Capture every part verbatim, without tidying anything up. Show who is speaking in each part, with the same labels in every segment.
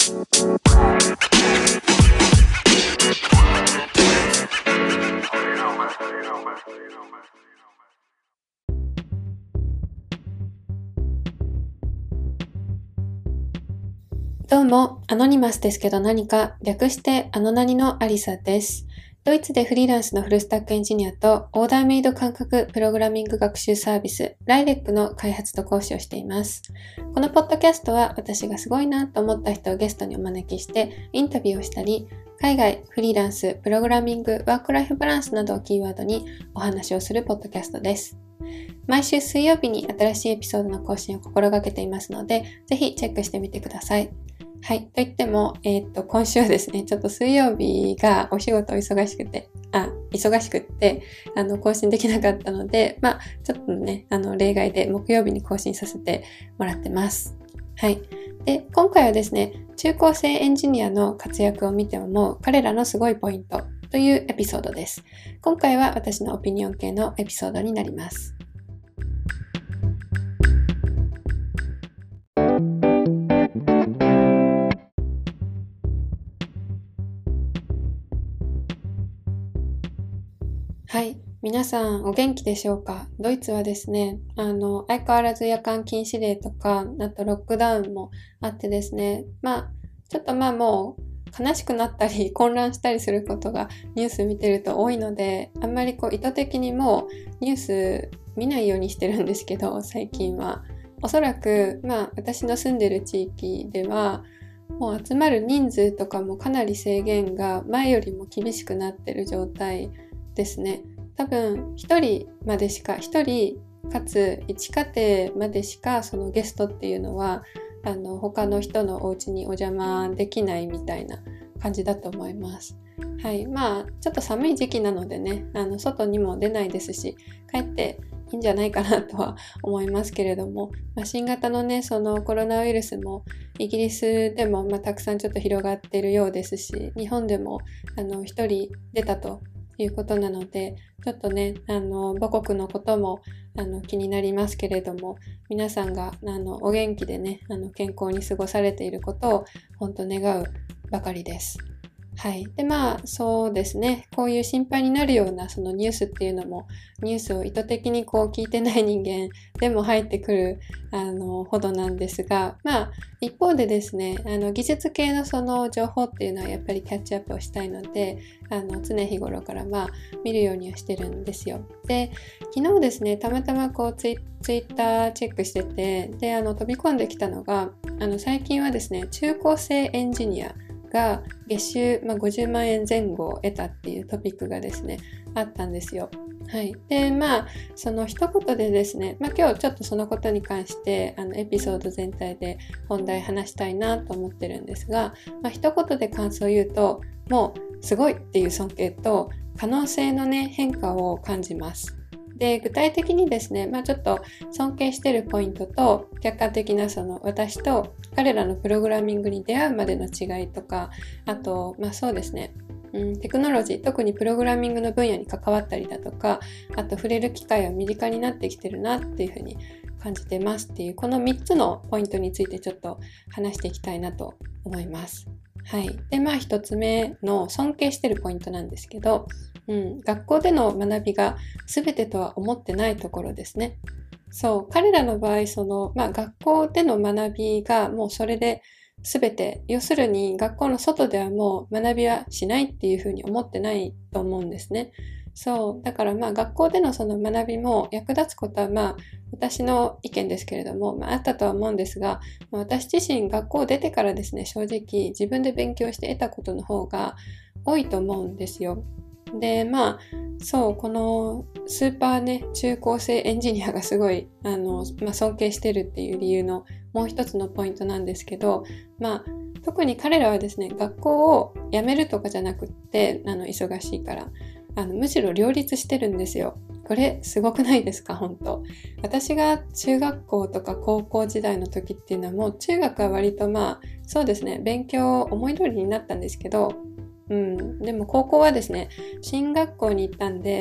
Speaker 1: どうも、アノニマスですけど何か、略してアノナニのアリサです。ドイツでフリーランスのフルスタックエンジニアとオーダーメイド感覚プログラミング学習サービス、ライレックの開発と講師をしています。このポッドキャストは私がすごいなと思った人をゲストにお招きしてインタビューをしたり、海外、フリーランス、プログラミング、ワークライフバランスなどをキーワードにお話をするポッドキャストです。毎週水曜日に新しいエピソードの更新を心がけていますので、ぜひチェックしてみてください。はい。と言っても、えーっと、今週はですね、ちょっと水曜日がお仕事忙しくて、あ、忙しくって、あの、更新できなかったので、まあ、ちょっとね、あの、例外で木曜日に更新させてもらってます。はい。で、今回はですね、中高生エンジニアの活躍を見て思う彼らのすごいポイントというエピソードです。今回は私のオピニオン系のエピソードになります。はい。皆さんお元気でしょうか？ドイツはですね、あの、相変わらず夜間禁止令とか、あとロックダウンもあってですね、まあ、ちょっとまあもう悲しくなったり混乱したりすることがニュース見てると多いので、あんまりこう意図的にもうニュース見ないようにしてるんですけど、最近は。おそらく、まあ私の住んでる地域では、もう集まる人数とかもかなり制限が前よりも厳しくなってる状態ですね。多分一人までしか、一人かつ一家庭までしかそのゲストっていうのはあの他の人のお家にお邪魔できないみたいな感じだと思います。はい、まあちょっと寒い時期なのでね、あの外にも出ないですし、帰っていいんじゃないかなとは思いますけれども、まあ、新型のねそのコロナウイルスもイギリスでも、まあ、たくさんちょっと広がっているようですし、日本でもあの一人出たということなので、ちょっとね、あの、母国のことも、あの、気になりますけれども、皆さんが、あの、お元気でね、あの、健康に過ごされていることを、本当願うばかりです。はい。で、まあ、そうですね。こういう心配になるような、そのニュースっていうのも、ニュースを意図的にこう聞いてない人間でも入ってくる、あの、ほどなんですが、まあ、一方でですね、あの、技術系のその情報っていうのはやっぱりキャッチアップをしたいので、あの、常日頃からまあ、見るようにはしてるんですよ。で、昨日ですね、たまたまこうツイ、ツイッターチェックしてて、で、あの、飛び込んできたのが、あの、最近はですね、中高生エンジニア、が月収、まあ、ごじゅうまんえん前後を得たっていうトピックがですねあったんですよ。はい。で、まあその一言でですね、まあ、今日ちょっとそのことに関してあのエピソード全体で本題話したいなと思ってるんですが、まあ、一言で感想を言うと、もうすごいっていう尊敬と可能性のね変化を感じます。で、具体的にですね、まあちょっと尊敬しているポイントと客観的なその私と彼らのプログラミングに出会うまでの違いとか、あと、まあそうですね、うん、テクノロジー、特にプログラミングの分野に関わったりだとか、あと触れる機会は身近になってきてるなっていうふうに感じてますっていう、このみっつのポイントについてちょっと話していきたいなと思います。はい。で、まあ一つ目の尊敬してるポイントなんですけど、うん、学校での学びが全てとは思ってないところですね。そう、彼らの場合、その、まあ学校での学びがもうそれで全て、要するに学校の外ではもう学びはしないっていうふうに思ってないと思うんですね。そう、だからまあ学校でのその学びも役立つことはまあ私の意見ですけれども、まあ、あったとは思うんですが、まあ、私自身学校を出てからですね、正直自分で勉強して得たことの方が多いと思うんですよ。で、まあ、そう、このスーパーね、中高生エンジニアがすごい、あの、まあ、尊敬してるっていう理由のもう一つのポイントなんですけど、まあ、特に彼らはですね、学校を辞めるとかじゃなくって、あの、忙しいから、あの、むしろ両立してるんですよ。これ、すごくないですか、本当。私が中学校とか高校時代の時っていうのはもう中学は割とまあ、そうですね、勉強思い通りになったんですけど、うん、でも高校はですね、進学校に行ったんで、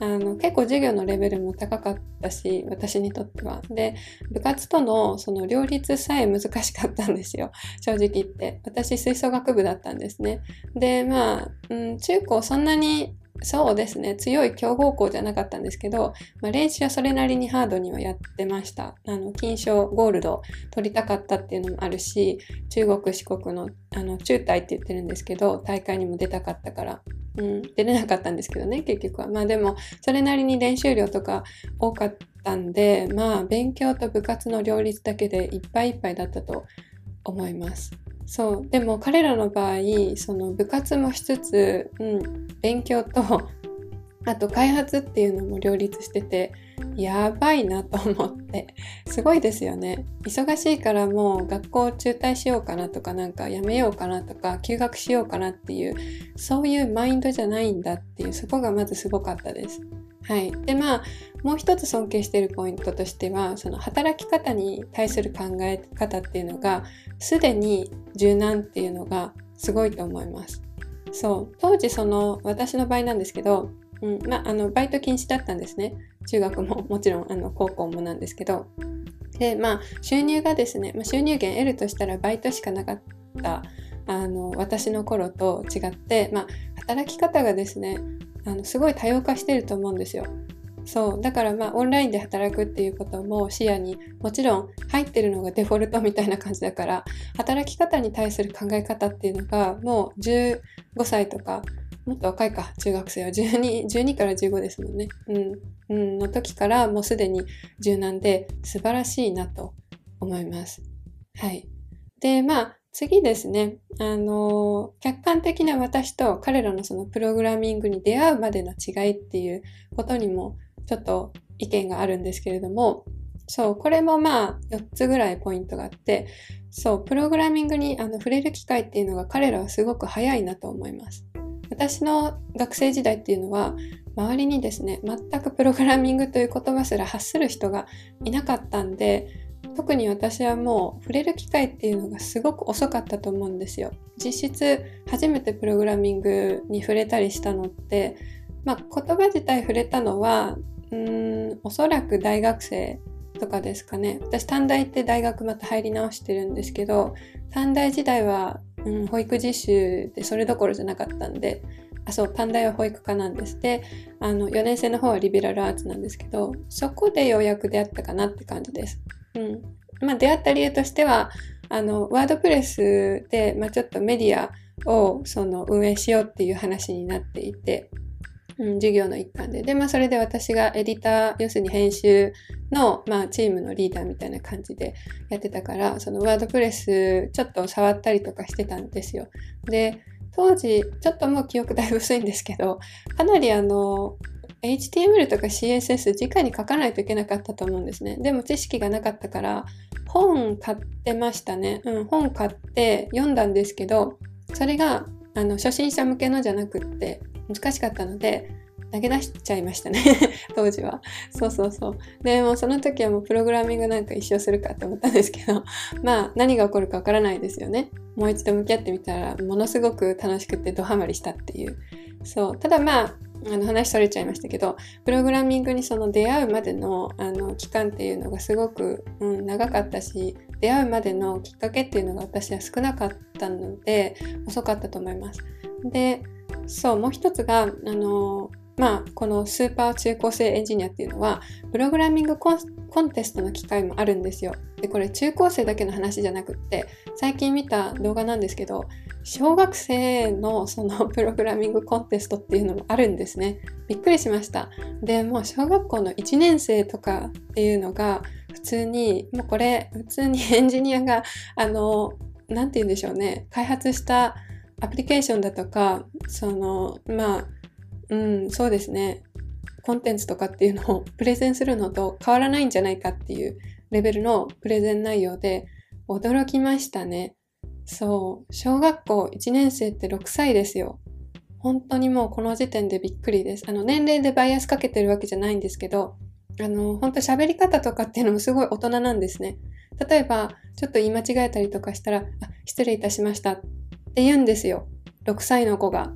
Speaker 1: あの結構授業のレベルも高かったし、私にとっては。で、部活とのその両立さえ難しかったんですよ。正直言って。私、吹奏楽部だったんですね。で、まあ、うん、中高そんなに、そうですね、強い強豪校じゃなかったんですけど、まあ、練習はそれなりにハードにはやってました。あの、金賞、ゴールド取りたかったっていうのもあるし、中国、四国の、あの、中大って言ってるんですけど、大会にも出たかったから、うん、出れなかったんですけどね、結局は。まあでも、それなりに練習量とか多かったんで、まあ、勉強と部活の両立だけでいっぱいいっぱいだったと思います。そう。でも彼らの場合、その部活もしつつ、うん、勉強と、あと開発っていうのも両立してて、やばいなと思って。すごいですよね。忙しいからもう学校中退しようかなとか、なんかやめようかなとか、休学しようかなっていう、そういうマインドじゃないんだっていう、そこがまずすごかったです。はい。で、まあ、もう一つ尊敬しているポイントとしては、その働き方に対する考え方っていうのが、すでに柔軟っていうのがすごいと思います。そう。当時その、私の場合なんですけど、うん、まあ、あの、バイト禁止だったんですね。中学ももちろん、あの、高校もなんですけど。で、まあ、収入がですね、まあ、収入源得るとしたらバイトしかなかった、あの、私の頃と違って、まあ、働き方がですね、あの、すごい多様化してると思うんですよ。そう。だからまあ、オンラインで働くっていうことも視野にもちろん入ってるのがデフォルトみたいな感じだから、働き方に対する考え方っていうのがもうじゅうごさいとか、もっと若いか、中学生はじゅうに、じゅうにからじゅうごですもんね。うん。うん、の時からもうすでに柔軟で素晴らしいなと思います。はい。で、まあ、次ですね。あの、客観的な私と彼らのそのプログラミングに出会うまでの違いっていうことにもちょっと意見があるんですけれども、そう、これもまあよっつぐらいポイントがあって、そう、プログラミングにあの触れる機会っていうのが彼らはすごく早いなと思います。私の学生時代っていうのは、周りにですね、全くプログラミングという言葉すら発する人がいなかったんで、特に私はもう触れる機会っていうのがすごく遅かったと思うんですよ。実質初めてプログラミングに触れたりしたのって、まあ言葉自体触れたのは、うーん、おそらく大学生とかですかね。私短大って大学また入り直してるんですけど、短大時代は、うん、保育実習でそれどころじゃなかったんで、あ、そう、短大は保育科なんです。で、あの、よねん生の方はリベラルアーツなんですけど、そこでようやく出会ったかなって感じです。うん。まあ、出会った理由としては、あの、ワードプレスで、まあ、ちょっとメディアを、その、運営しようっていう話になっていて、うん、授業の一環で。で、まあ、それで私がエディター、要するに編集の、まあ、チームのリーダーみたいな感じでやってたから、そのワードプレス、ちょっと触ったりとかしてたんですよ。で、当時、ちょっともう記憶だいぶ薄いんですけど、かなりあの、エイチティーエムエル とか シーエスエス 直に書かないといけなかったと思うんですね。でも知識がなかったから、本買ってましたね。うん、本買って読んだんですけど、それが、あの、初心者向けのじゃなくって、難しかったので、投げ出しちゃいましたね。当時は。そうそうそう。で、もうその時はもうプログラミングなんか一生するかって思ったんですけど、まあ何が起こるかわからないですよね。もう一度向き合ってみたら、ものすごく楽しくてドハマりしたっていう。そう。ただまあ、あの話それちゃいましたけど、プログラミングにその出会うまでのあの期間っていうのがすごく、うん、長かったし、出会うまでのきっかけっていうのが私は少なかったので、遅かったと思います。で、そう、もう一つが、あの、まあ、このスーパー中高生エンジニアっていうのは、プログラミングコン、コンテストの機会もあるんですよ。で、これ中高生だけの話じゃなくって、最近見た動画なんですけど、小学生のそのプログラミングコンテストっていうのもあるんですね。びっくりしました。で、もう小学校のいちねん生とかっていうのが、普通に、もうこれ、普通にエンジニアが、あの、なんて言うんでしょうね、開発したアプリケーションだとか、その、まあ、うん、そうですね。コンテンツとかっていうのをプレゼンするのと変わらないんじゃないかっていうレベルのプレゼン内容で驚きましたね。そう。小学校いちねん生ってろくさいですよ。本当にもうこの時点でびっくりです。あの、年齢でバイアスかけてるわけじゃないんですけど、あの、本当喋り方とかっていうのもすごい大人なんですね。例えば、ちょっと言い間違えたりとかしたら、あ、失礼いたしましたって言うんですよ。ろくさいの子が。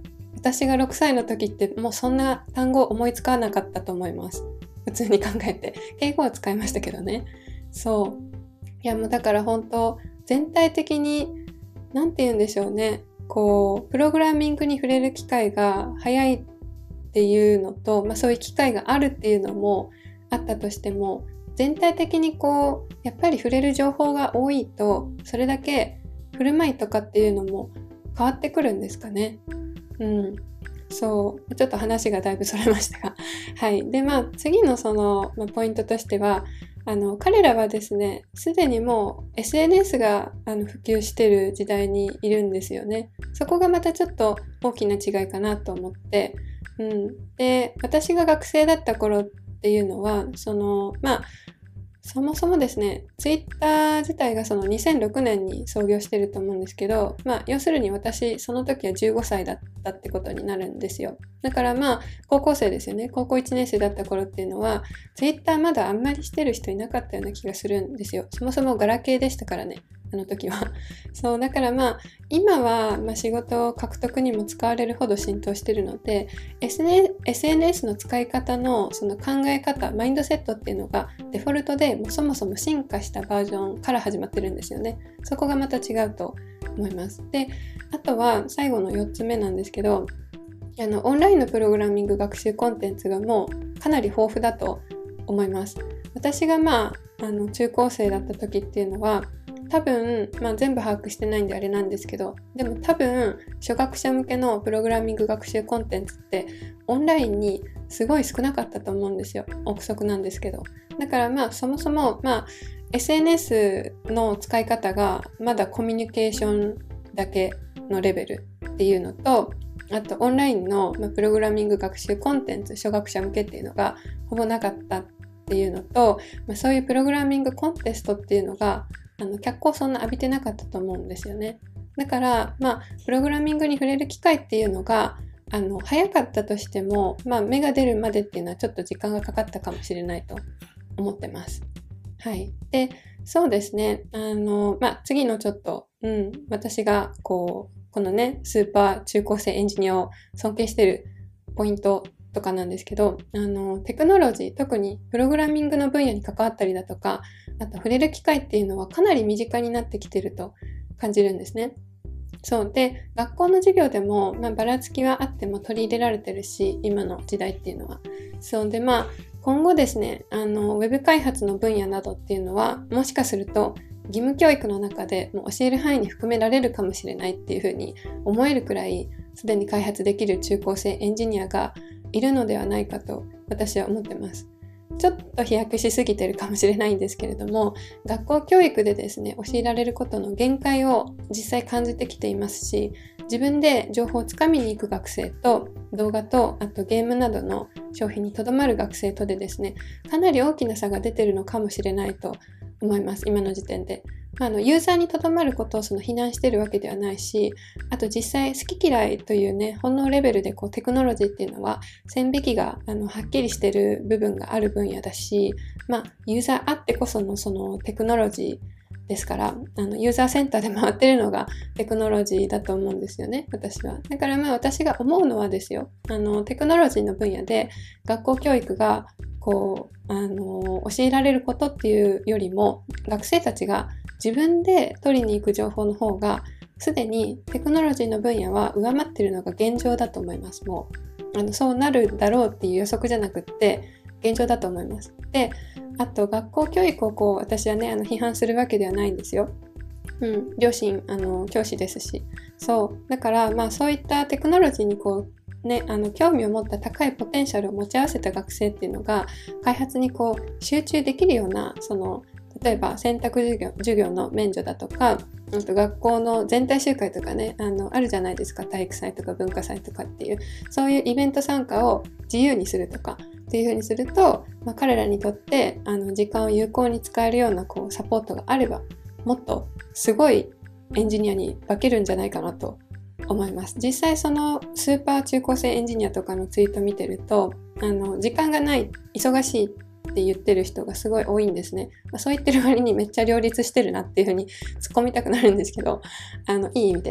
Speaker 1: 私がろくさいの時ってもうそんな単語思いつかなかったと思います。普通に考えて。敬語は使いましたけどね。そう。いやもうだから本当全体的になんて言うんでしょうね。こう、プログラミングに触れる機会が早いっていうのと、まあそういう機会があるっていうのもあったとしても、全体的にこう、やっぱり触れる情報が多いと、それだけ振る舞いとかっていうのも変わってくるんですかね。うん。そう。ちょっと話がだいぶそれましたが。はい。で、まあ次のその、まあ、ポイントとしては、あの、彼らはですね、すでにもう エスエヌエス があの普及してる時代にいるんですよね。そこがまたちょっと大きな違いかなと思って、うん。で、私が学生だった頃っていうのは、その、まあ、そもそもですね、ツイッター自体がそのにせんろくねんに創業してると思うんですけど、まあ、要するに私、その時はじゅうごさいだったってことになるんですよ。だからまあ、高校生ですよね。高校いちねん生だった頃っていうのは、ツイッターまだあんまりしてる人いなかったような気がするんですよ。そもそもガラケーでしたからね。あの時は。そう、だからまあ、今は、まあ、仕事獲得にも使われるほど浸透してるので、エスエヌエス の使い方のその考え方、マインドセットっていうのがデフォルトでもうそもそも進化したバージョンから始まってるんですよね。そこがまた違うと思います。で、あとは最後のよっつめなんですけど、あの、オンラインのプログラミング学習コンテンツがもうかなり豊富だと思います。私がまあ、あの、中高生だった時っていうのは、多分、まあ、全部把握してないんであれなんですけど、でも多分初学者向けのプログラミング学習コンテンツってオンラインにすごい少なかったと思うんですよ。憶測なんですけど。だからまあそもそも、まあ、エスエヌエス の使い方がまだコミュニケーションだけのレベルっていうのと、あとオンラインのプログラミング学習コンテンツ初学者向けっていうのがほぼなかったっていうのと、まあ、そういうプログラミングコンテストっていうのがあの脚光そんな浴びてなかったと思うんですよね。だから、まあ、プログラミングに触れる機会っていうのが、あの、早かったとしても、まあ、芽が出るまでっていうのはちょっと時間がかかったかもしれないと思ってます。はい。で、そうですね。あの、まあ、次のちょっと、うん、私が、こう、このね、スーパー中高生エンジニアを尊敬してるポイントとかなんですけど、あの、テクノロジー、特にプログラミングの分野に関わったりだとか、あと触れる機会っていうのはかなり身近になってきてると感じるんですね。そうで、学校の授業でも、まあ、ばらつきはあっても取り入れられてるし、今の時代っていうのは。そうで、まあ、今後ですね、あの、ウェブ開発の分野などっていうのは、もしかすると、義務教育の中でもう教える範囲に含められるかもしれないっていうふうに思えるくらい、すでに開発できる中高生エンジニアがいるのではないかと私は思ってます。ちょっと飛躍しすぎてるかもしれないんですけれども、学校教育でですね、教えられることの限界を実際感じてきていますし、自分で情報をつかみに行く学生と、動画と、あとゲームなどの消費にとどまる学生とでですね、かなり大きな差が出てるのかもしれないと思います、今の時点で。あのユーザーにとどまることをその非難してるわけではないし、あと実際好き嫌いというね、本能レベルでこうテクノロジーっていうのは線引きがあのはっきりしてる部分がある分野だし、まあユーザーあってこそのそのテクノロジーですから、あのユーザーセンターで回ってるのがテクノロジーだと思うんですよね、私は。だからまあ私が思うのはですよ、あのテクノロジーの分野で学校教育がこうあの教えられることっていうよりも、学生たちが自分で取りに行く情報の方がすでにテクノロジーの分野は上回っているのが現状だと思います。もうあのそうなるだろうっていう予測じゃなくって現状だと思います。で、あと学校教育をこう私はねあの批判するわけではないんですよ。うん、両親あの教師ですし、そうだからまあそういったテクノロジーにこうね、あの興味を持った高いポテンシャルを持ち合わせた学生っていうのが開発にこう集中できるような、その例えば選択授業、授業の免除だとか、あと学校の全体集会とかね、あのあるじゃないですか、体育祭とか文化祭とかっていう、そういうイベント参加を自由にするとかっていう風にすると、まあ、彼らにとってあの時間を有効に使えるようなこうサポートがあれば、もっとすごいエンジニアに化けるんじゃないかなと思います。実際そのスーパー中高生エンジニアとかのツイート見てると、あの時間がない、忙しいって言ってる人がすごい多いんですね。まあ、そう言ってる割にめっちゃ両立してるなっていう風に突っ込みたくなるんですけど、あのいい意味でね。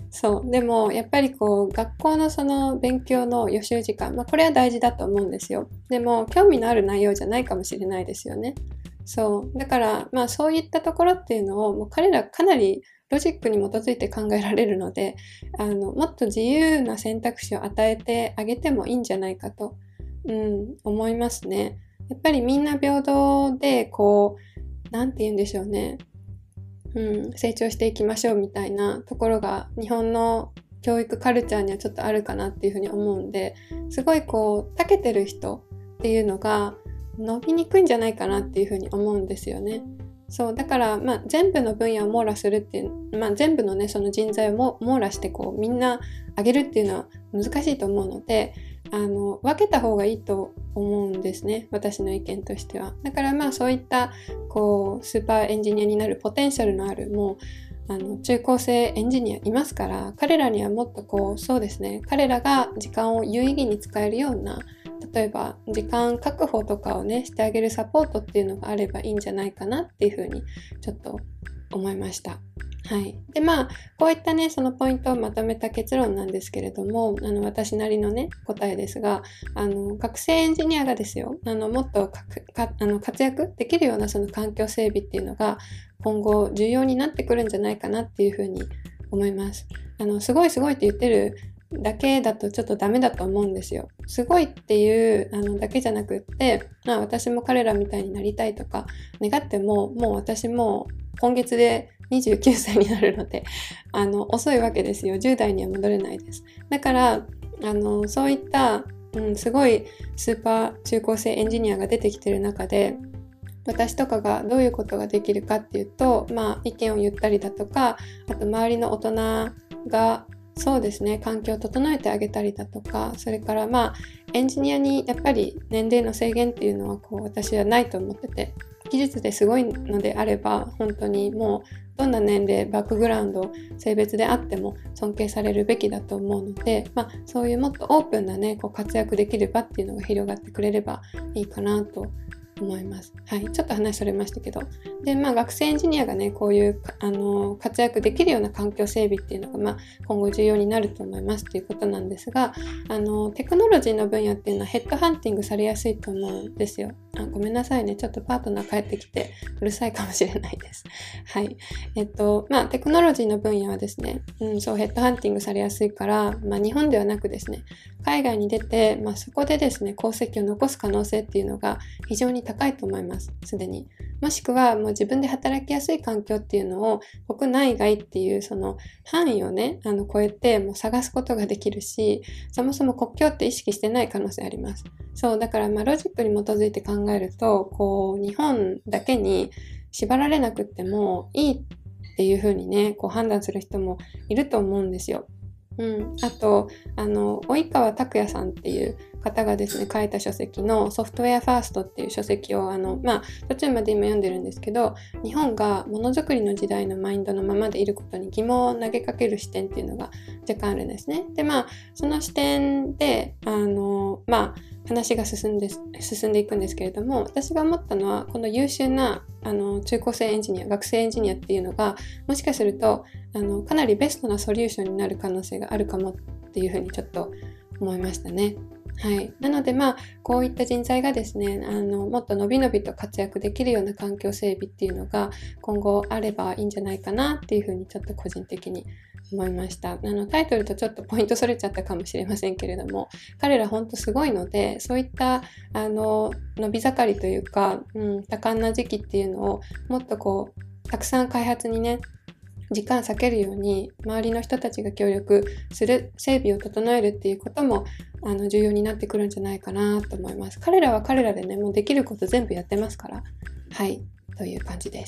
Speaker 1: そう。でも、やっぱりこう、学校のその勉強の予習時間、まあ、これは大事だと思うんですよ。でも、興味のある内容じゃないかもしれないですよね。そう。だから、まあ、そういったところっていうのを、もう彼らかなりロジックに基づいて考えられるので、あの、もっと自由な選択肢を与えてあげてもいいんじゃないかと、うん、思いますね。やっぱりみんな平等で、こう、なんて言うんでしょうね。うん、成長していきましょうみたいなところが日本の教育カルチャーにはちょっとあるかなっていうふうに思うんで、すごいこう長けてる人っていうのが伸びにくいんじゃないかなっていうふうに思うんですよね。そうだから、まあ、全部の分野を網羅するっていう、まあ、全部のねその人材をも網羅してこうみんな上げるっていうのは難しいと思うので、あの分けた方がいいと思うんですね、私の意見としては。だからまあそういったこうスーパーエンジニアになるポテンシャルのあるもうあの中高生エンジニアいますから、彼らにはもっとこうそうですね、彼らが時間を有意義に使えるような、例えば時間確保とかをねしてあげるサポートっていうのがあればいいんじゃないかなっていうふうにちょっと思いました。はい。で、まあ、こういったね、そのポイントをまとめた結論なんですけれども、あの、私なりのね、答えですが、あの、学生エンジニアがですよ、あの、もっとかかあの活躍できるようなその環境整備っていうのが、今後重要になってくるんじゃないかなっていうふうに思います。あの、すごいすごいって言ってるだけだとちょっとダメだと思うんですよ。すごいっていうあのだけじゃなくって、まあ私も彼らみたいになりたいとか願っても、もう私も今月でにじゅうきゅうさいになるので、あの遅いわけですよ。じゅう代には戻れないです。だからあのそういった、うん、すごいスーパー中高生エンジニアが出てきてる中で、私とかがどういうことができるかっていうと、まあ意見を言ったりだとか、あと周りの大人がそうですね、環境を整えてあげたりだとか、それからまあエンジニアにやっぱり年齢の制限っていうのはこう私はないと思ってて、技術ですごいのであれば本当にもうどんな年齢、バックグラウンド、性別であっても尊敬されるべきだと思うので、まあ、そういうもっとオープンなね、こう活躍できる場っていうのが広がってくれればいいかなと思います。はい。ちょっと話それましたけど。で、まあ学生エンジニアがね、こういう、あの、活躍できるような環境整備っていうのが、まあ今後重要になると思いますっていうことなんですが、あの、テクノロジーの分野っていうのはヘッドハンティングされやすいと思うんですよ。あ、ごめんなさいね。ちょっとパートナー帰ってきてうるさいかもしれないです。はい。えっと、まあテクノロジーの分野はですね、うん、そう、ヘッドハンティングされやすいから、まあ日本ではなくですね、海外に出て、まあそこでですね、功績を残す可能性っていうのが非常に高いと思います。すでに。もしくはもう自分で働きやすい環境っていうのを国内外っていうその範囲をね、あの超えてもう探すことができるし、そもそも国境って意識してない可能性あります。そう、だからまあロジックに基づいて考えると、こう日本だけに縛られなくってもいいっていう風にね、こう判断する人もいると思うんですよ。うん、あと、あの、及川拓也さんっていう方がですね、書いた書籍のソフトウェアファーストっていう書籍を、あの、まあ、途中まで今読んでるんですけど、日本がものづくりの時代のマインドのままでいることに疑問を投げかける視点っていうのが若干あるんですね。で、まあ、その視点で、あの、まあ、話が進んで、進んでいくんですけれども、私が思ったのは、この優秀なあの中高生エンジニア、学生エンジニアっていうのが、もしかすると、あのかなりベストなソリューションになる可能性があるかもっていうふうにちょっと思いましたね。はい。なので、まあ、こういった人材がですね、あの、もっと伸び伸びと活躍できるような環境整備っていうのが今後あればいいんじゃないかなっていうふうにちょっと個人的に思いました。あの、タイトルとちょっとポイントそれちゃったかもしれませんけれども、彼らほんとすごいので、そういった、あの、伸び盛りというか、うん、多感な時期っていうのをもっとこう、たくさん開発にね、時間避けるように周りの人たちが協力する、整備を整えるっていうこともあの重要になってくるんじゃないかなと思います。彼らは彼らでね、もうできること全部やってますから。はい、という感じです。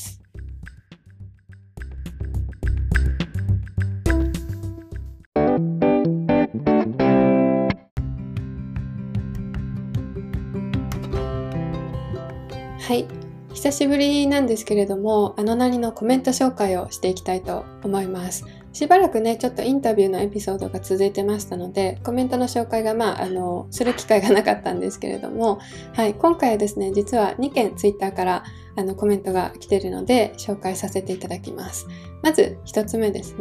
Speaker 1: はい。久しぶりなんですけれども、あのなりのコメント紹介をしていきたいと思います。しばらくね、ちょっとインタビューのエピソードが続いてましたので、コメントの紹介が、まあ、あの、する機会がなかったんですけれども、はい、今回はですね、実はにけんツイッターからあのコメントが来ているので、紹介させていただきます。まず、ひとつめですね。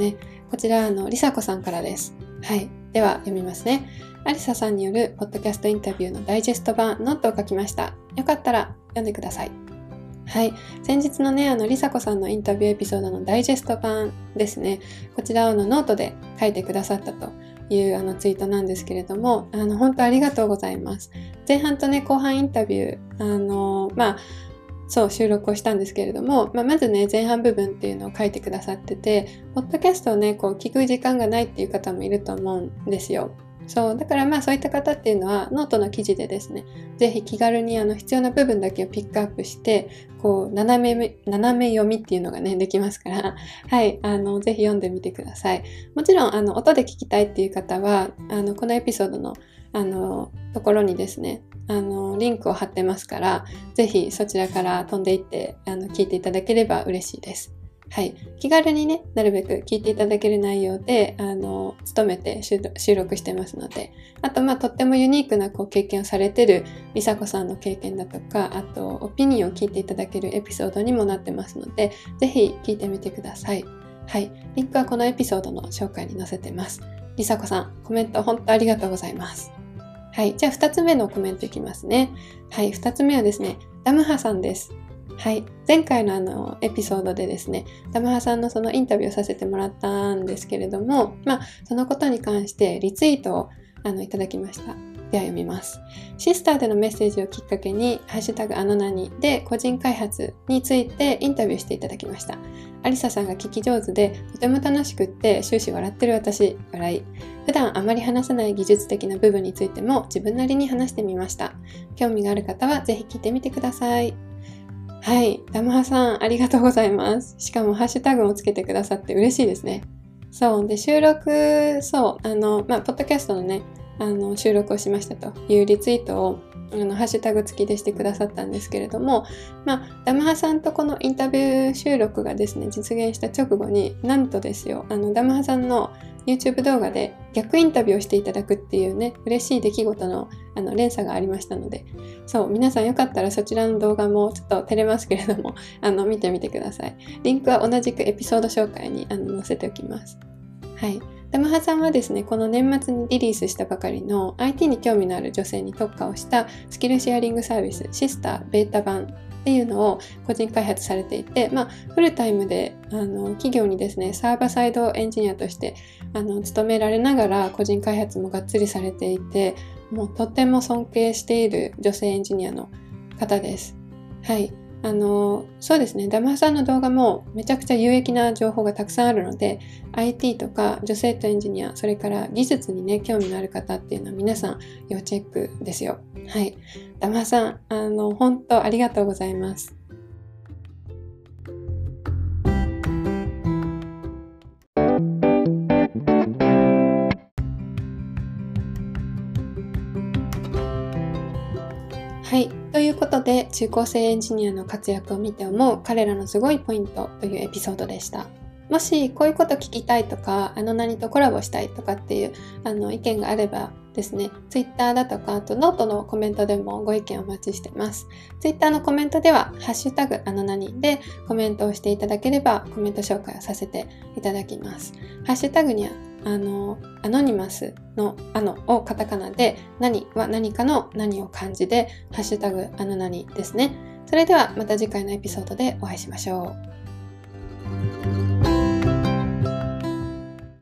Speaker 1: こちら、あの、りさこさんからです。はい。では、読みますね。ありささんによるポッドキャストインタビューのダイジェスト版、ノートを書きました。よかったら読んでください。はい。先日のね、あの、りさこさんのインタビューエピソードのダイジェスト版ですね。こちらをのノートで書いてくださったというあのツイートなんですけれども、あの、本当ありがとうございます。前半とね、後半インタビュー、あの、まあ、そう収録をしたんですけれども、まあ、まずね前半部分っていうのを書いてくださってて、ポッドキャストをねこう聞く時間がないっていう方もいると思うんですよ。そうだからまあそういった方っていうのはノートの記事でですね、ぜひ気軽にあの必要な部分だけをピックアップしてこう斜め斜め読みっていうのがねできますからはいあのぜひ読んでみてください。もちろんあの音で聞きたいっていう方はあのこのエピソードのあのところにですねあのリンクを貼ってますから、ぜひそちらから飛んでいってあの聞いていただければ嬉しいです。はい、気軽にねなるべく聞いていただける内容であの努めて収録してますので、あとまあとってもユニークなこう経験をされてるりさこさんの経験だとか、あとオピニオンを聞いていただけるエピソードにもなってますので、ぜひ聞いてみてください。はい、リンクはこのエピソードの紹介に載せてます。りさこさん、コメント本当ありがとうございます。はい。じゃあ、二つ目のコメントいきますね。はい。二つ目はですね、ダムハさんです。はい。前回のあの、エピソードでですね、ダムハさんのそのインタビューをさせてもらったんですけれども、まあ、そのことに関してリツイートをあのいただきました。では読みます。シスターでのメッセージをきっかけに、ハッシュタグあの何で個人開発についてインタビューしていただきました。アリサさんが聞き上手で、とても楽しくって終始笑ってる私、笑い。普段あまり話さない技術的な部分についても自分なりに話してみました。興味がある方はぜひ聞いてみてください。はい、ダムハさんありがとうございます。しかもハッシュタグをつけてくださって嬉しいですね。そうで収録そうあのまあポッドキャストのねあの収録をしましたというリツイートをあのハッシュタグ付きでしてくださったんですけれども、まあ、ダムハさんとこのインタビュー収録がですね実現した直後になんとですよあのダムハさんの YouTube 動画で逆インタビューをしていただくっていうね嬉しい出来事のあの連鎖がありましたので、そう皆さんよかったらそちらの動画もちょっと照れますけれどもあの見てみてください。リンクは同じくエピソード紹介にあの載せておきます。はい。ダムハさんはですね、この年末にリリースしたばかりの アイティー に興味のある女性に特化をしたスキルシェアリングサービスシスターベータ版っていうのを個人開発されていて、まあ、フルタイムであの企業にですね、サーバーサイドエンジニアとしてあの勤められながら個人開発もがっつりされていて、もうとっても尊敬している女性エンジニアの方です。はい。あのそうですねダムハさんの動画もめちゃくちゃ有益な情報がたくさんあるので アイティー とか女性とエンジニアそれから技術にね興味のある方っていうのは皆さん要チェックですよ。はい、ダムハさんあの本当ありがとうございます。はい。ということで、中高生エンジニアの活躍を見て思う彼らのすごいポイントというエピソードでした。もしこういうこと聞きたいとか、あの何とコラボしたいとかっていうあの意見があればですね、Twitter だとか、あとノートのコメントでもご意見お待ちしてます。Twitter のコメントでは、ハッシュタグあの何でコメントをしていただければコメント紹介をさせていただきます。ハッシュタグにはあのアノニマスのあのをカタカナで何は何かの何を漢字でハッシュタグあの何ですね。それではまた次回のエピソードでお会いしましょう。